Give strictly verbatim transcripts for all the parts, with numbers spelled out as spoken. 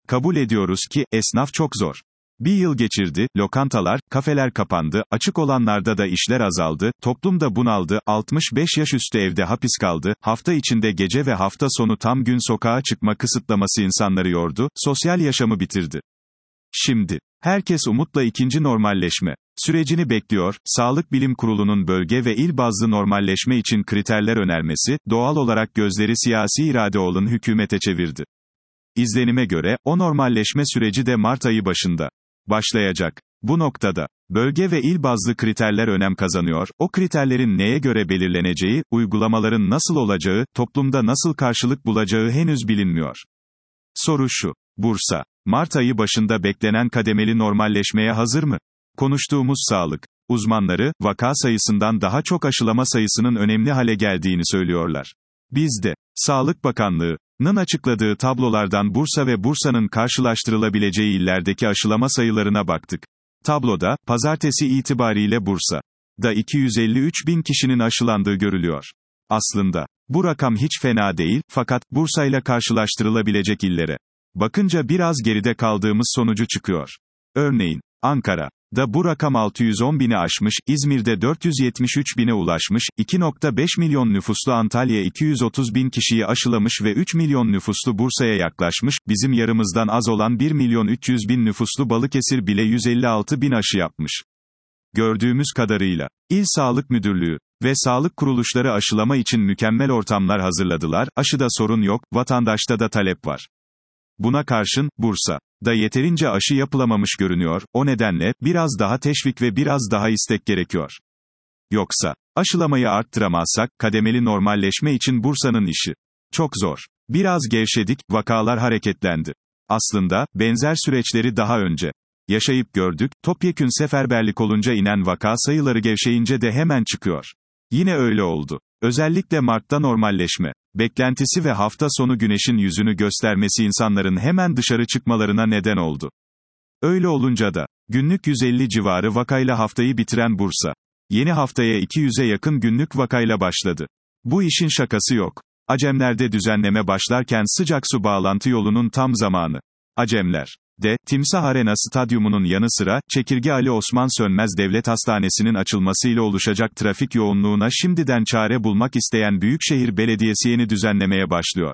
Kabul ediyoruz ki, esnaf çok zor. Bir yıl geçirdi, lokantalar, kafeler kapandı, açık olanlarda da işler azaldı, toplum da bunaldı, altmış beş yaş üstü evde hapis kaldı, hafta içinde gece ve hafta sonu tam gün sokağa çıkma kısıtlaması insanları yordu, sosyal yaşamı bitirdi. Şimdi, herkes umutla ikinci normalleşme sürecini bekliyor. Sağlık Bilim Kurulu'nun bölge ve il bazlı normalleşme için kriterler önermesi, doğal olarak gözleri siyasi irade olan hükümete çevirdi. İzlenime göre, o normalleşme süreci de Mart ayı başında başlayacak. Bu noktada, bölge ve il bazlı kriterler önem kazanıyor, o kriterlerin neye göre belirleneceği, uygulamaların nasıl olacağı, toplumda nasıl karşılık bulacağı henüz bilinmiyor. Soru şu: Bursa, Mart ayı başında beklenen kademeli normalleşmeye hazır mı? Konuştuğumuz sağlık uzmanları, vaka sayısından daha çok aşılama sayısının önemli hale geldiğini söylüyorlar. Biz de, Sağlık Bakanlığı'nın açıkladığı tablolardan Bursa ve Bursa'nın karşılaştırılabileceği illerdeki aşılama sayılarına baktık. Tabloda, pazartesi itibariyle Bursa'da iki yüz elli üç bin kişinin aşılandığı görülüyor. Aslında, bu rakam hiç fena değil, fakat, Bursa'yla karşılaştırılabilecek illere bakınca biraz geride kaldığımız sonucu çıkıyor. Örneğin, Ankara'da bu rakam altı yüz on bini aşmış, İzmir'de dört yüz yetmiş üç bine ulaşmış, iki nokta beş milyon nüfuslu Antalya iki yüz otuz bin kişiyi aşılamış ve üç milyon nüfuslu Bursa'ya yaklaşmış, bizim yarımızdan az olan bir milyon üç yüz bin nüfuslu Balıkesir bile yüz elli altı bin aşı yapmış. Gördüğümüz kadarıyla, İl Sağlık Müdürlüğü ve sağlık kuruluşları aşılama için mükemmel ortamlar hazırladılar, aşıda sorun yok, vatandaşta da talep var. Buna karşın, Bursa'da yeterince aşı yapılamamış görünüyor, o nedenle, biraz daha teşvik ve biraz daha istek gerekiyor. Yoksa, aşılamayı arttıramazsak, kademeli normalleşme için Bursa'nın işi çok zor. Biraz gevşedik, vakalar hareketlendi. Aslında, benzer süreçleri daha önce yaşayıp gördük, topyekün seferberlik olunca inen vaka sayıları gevşeyince de hemen çıkıyor. Yine öyle oldu. Özellikle Mart'ta normalleşme beklentisi ve hafta sonu güneşin yüzünü göstermesi insanların hemen dışarı çıkmalarına neden oldu. Öyle olunca da, günlük yüz elli civarı vakayla haftayı bitiren Bursa, yeni haftaya iki yüze yakın günlük vakayla başladı. Bu işin şakası yok. Acemler'de düzenleme başlarken sıcak su bağlantı yolunun tam zamanı. Acemler de, Timsah Arena Stadyumu'nun yanı sıra, Çekirge Ali Osman Sönmez Devlet Hastanesi'nin açılmasıyla oluşacak trafik yoğunluğuna şimdiden çare bulmak isteyen Büyükşehir Belediyesi yeni düzenlemeye başlıyor.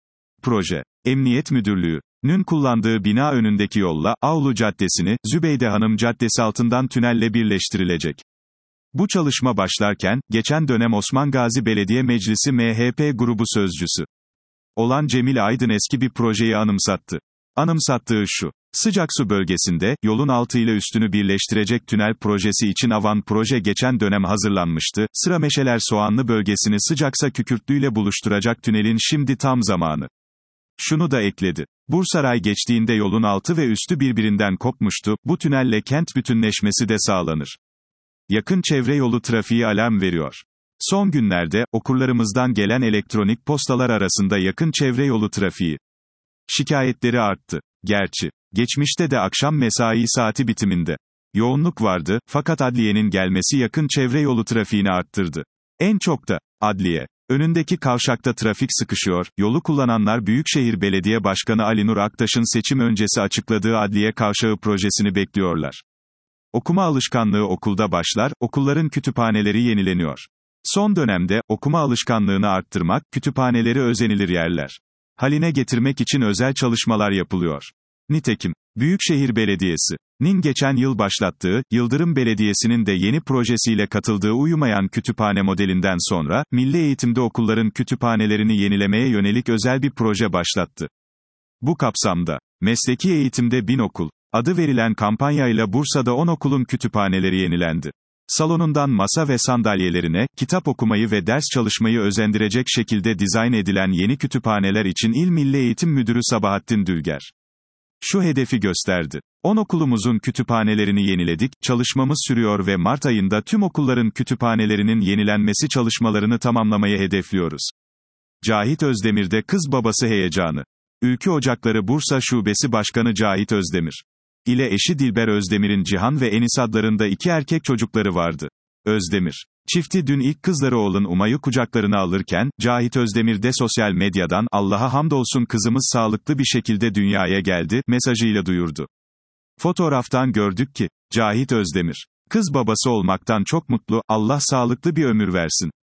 Proje, Emniyet Müdürlüğü'nün kullandığı bina önündeki yolla, Avlu Caddesi'ni, Zübeyde Hanım Caddesi altından tünelle birleştirilecek. Bu çalışma başlarken, geçen dönem Osman Gazi Belediye Meclisi M H P grubu sözcüsü olan Cemil Aydın eski bir projeyi anımsattı. Anımsattığı şu: Sıcaksu bölgesinde, yolun altı ile üstünü birleştirecek tünel projesi için avan proje geçen dönem hazırlanmıştı, sıra Meşeler Soğanlı bölgesini Sıcaksa Kükürtlü'yle buluşturacak tünelin şimdi tam zamanı. Şunu da ekledi: Bursaray geçtiğinde yolun altı ve üstü birbirinden kopmuştu, bu tünelle kent bütünleşmesi de sağlanır. Yakın çevre yolu trafiği alarm veriyor. Son günlerde, okurlarımızdan gelen elektronik postalar arasında yakın çevre yolu trafiği şikayetleri arttı. Gerçi, geçmişte de akşam mesai saati bitiminde yoğunluk vardı, fakat adliyenin gelmesi yakın çevre yolu trafiğini arttırdı. En çok da, adliye önündeki kavşakta trafik sıkışıyor, yolu kullananlar Büyükşehir Belediye Başkanı Ali Nur Aktaş'ın seçim öncesi açıkladığı adliye kavşağı projesini bekliyorlar. Okuma alışkanlığı okulda başlar, okulların kütüphaneleri yenileniyor. Son dönemde, okuma alışkanlığını arttırmak, kütüphaneleri özenilir yerler haline getirmek için özel çalışmalar yapılıyor. Nitekim, Büyükşehir Belediyesi'nin geçen yıl başlattığı, Yıldırım Belediyesi'nin de yeni projesiyle katıldığı uyumayan kütüphane modelinden sonra, milli eğitimde okulların kütüphanelerini yenilemeye yönelik özel bir proje başlattı. Bu kapsamda, mesleki eğitimde bin okul adı verilen kampanyayla Bursa'da on okulun kütüphaneleri yenilendi. Salonundan masa ve sandalyelerine, kitap okumayı ve ders çalışmayı özendirecek şekilde dizayn edilen yeni kütüphaneler için İl Milli Eğitim Müdürü Sabahattin Dülger şu hedefi gösterdi: on okulumuzun kütüphanelerini yeniledik, çalışmamız sürüyor ve Mart ayında tüm okulların kütüphanelerinin yenilenmesi çalışmalarını tamamlamayı hedefliyoruz. Cahit Özdemir'de kız babası heyecanı. Ülkü Ocakları Bursa Şubesi Başkanı Cahit Özdemir ile eşi Dilber Özdemir'in Cihan ve Enis adlarında iki erkek çocukları vardı. Özdemir Çifti dün ilk kızları oğlun Umay'ı kucaklarına alırken, Cahit Özdemir de sosyal medyadan, Allah'a hamdolsun kızımız sağlıklı bir şekilde dünyaya geldi, mesajıyla duyurdu. Fotoğraftan gördük ki, Cahit Özdemir, kız babası olmaktan çok mutlu, Allah sağlıklı bir ömür versin.